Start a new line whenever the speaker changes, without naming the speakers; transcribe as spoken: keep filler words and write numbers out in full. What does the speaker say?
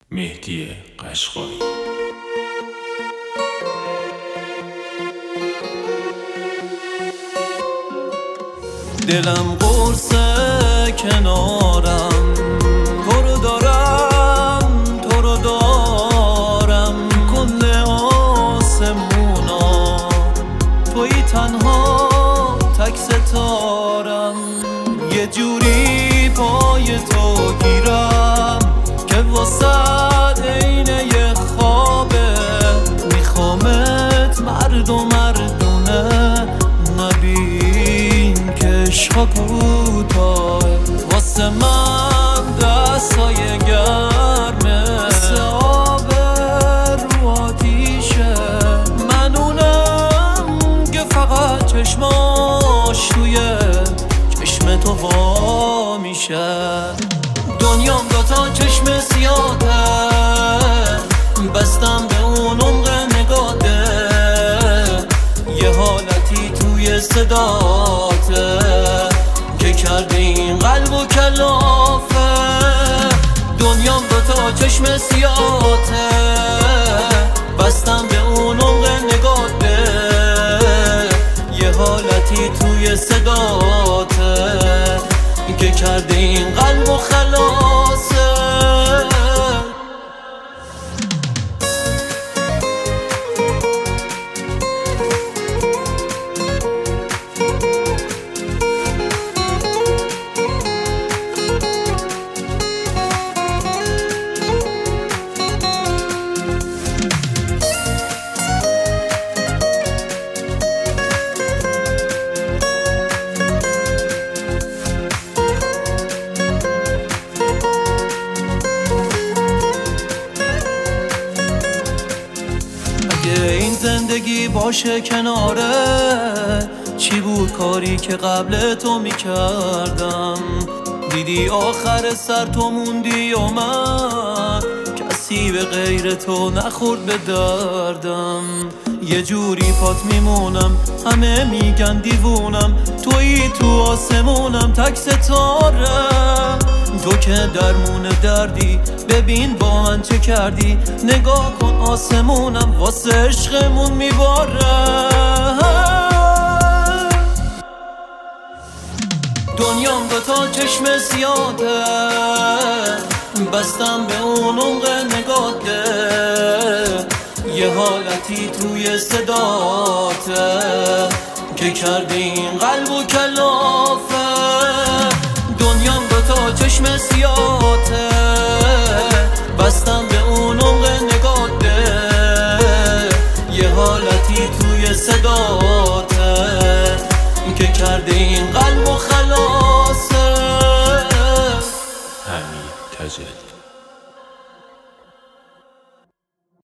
مهدی قشقایی.
دلم قرصه کنارم، تو رو دارم تو رو دارم، کل آسمونا توی تنها تک ستارم. یه جوری پای تو گیرم که واسه عین یه خوابه، میخوامت مرد و مردونه، نبین که عشقا کوتاه. واسه من دستای گرمه، مثل آب رو آتیشه، منونم که فقط چشماش توی چشم تو وا میشه. دنیام دوتا چشم سیاته، بستم به اون عمق نگاته، یه حالتی توی صداته که کرده این قلب و کلافه. دنیام دوتا چشم سیاته، بستم به اون عمق نگاته، یه حالتی توی صداته که کرده این قلب و خلاصه. این زندگی باشه کناره، چی بود کاری که قبل تو میکردم؟ دیدی آخر سر تو موندی و من کسی به غیر تو نخورد به دردم. یه جوری پات میمونم، همه میگن دیوونم، تویی تو آسمونم تک ستاره. تو که درمون دردی، ببین با من چه کردی، نگاه کن آسمونم واسه عشقمون میباره. دنیام دوتا چشم سیاته، بستم به اون عمق نگاته، یه حالتی توی صداته که کرده این قلب و کلافه. دنیام دوتا چشم سیاته، بستم به اون عمق نگاته، یه حالتی توی صداته که کرده این قلب و خلاصه.
حمید تجلی.